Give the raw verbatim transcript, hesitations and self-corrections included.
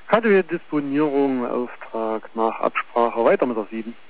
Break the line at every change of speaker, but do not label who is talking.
Hardware-Disponierung, Auftrag nach Absprache, weiter mit der sieben.